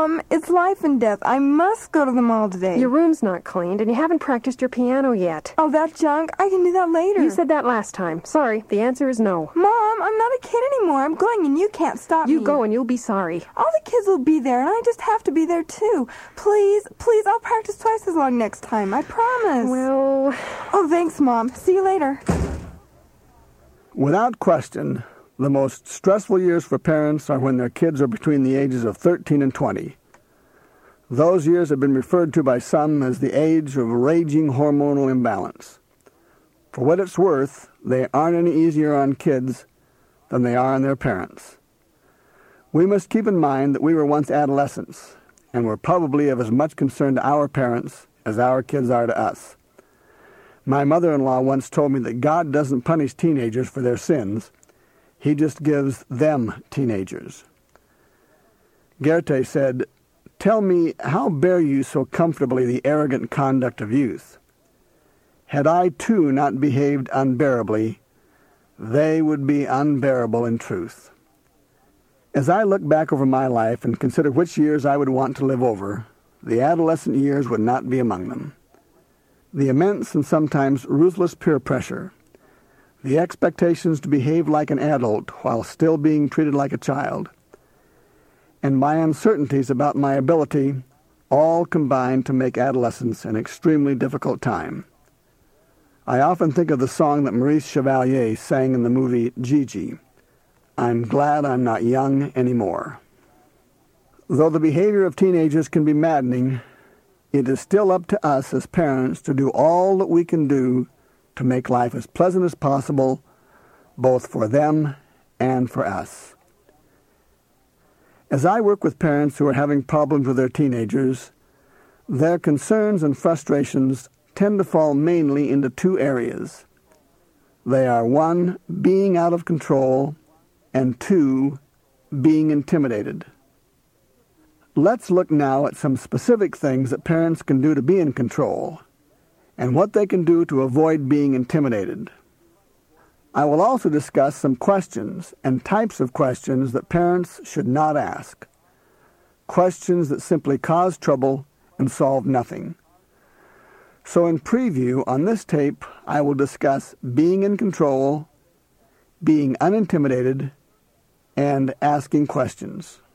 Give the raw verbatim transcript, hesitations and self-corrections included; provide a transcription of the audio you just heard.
Mom, it's life and death. I must go to the mall today. Your room's not cleaned, and you haven't practiced your piano yet. Oh, that junk? I can do that later. You said that last time. Sorry, the answer is no. Mom, I'm not a kid anymore. I'm going, and you can't stop you me. You go, and you'll be sorry. All the kids will be there, and I just have to be there, too. Please, please, I'll practice twice as long next time. I promise. Well... Oh, thanks, Mom. See you later. Without question, the most stressful years for parents are when their kids are between the ages of thirteen and twenty. Those years have been referred to by some as the age of raging hormonal imbalance. For what it's worth, they aren't any easier on kids than they are on their parents. We must keep in mind that we were once adolescents, and we're probably of as much concern to our parents as our kids are to us. My mother-in-law once told me that God doesn't punish teenagers for their sins. He just gives them teenagers. Goethe said, "Tell me, how bear you so comfortably the arrogant conduct of youth? Had I too not behaved unbearably, they would be unbearable in truth." As I look back over my life and consider which years I would want to live over, the adolescent years would not be among them. The immense and sometimes ruthless peer pressure, the expectations to behave like an adult while still being treated like a child, and my uncertainties about my ability all combine to make adolescence an extremely difficult time. I often think of the song that Maurice Chevalier sang in the movie Gigi, "I'm glad I'm not young anymore." Though the behavior of teenagers can be maddening, it is still up to us as parents to do all that we can do to make life as pleasant as possible, both for them and for us. As I work with parents who are having problems with their teenagers, their concerns and frustrations tend to fall mainly into two areas. They are, one, being out of control, and two, being intimidated. Let's look now at some specific things that parents can do to be in control, and what they can do to avoid being intimidated. I will also discuss some questions and types of questions that parents should not ask. Questions that simply cause trouble and solve nothing. So in preview, on this tape, I will discuss being in control, being unintimidated, and asking questions.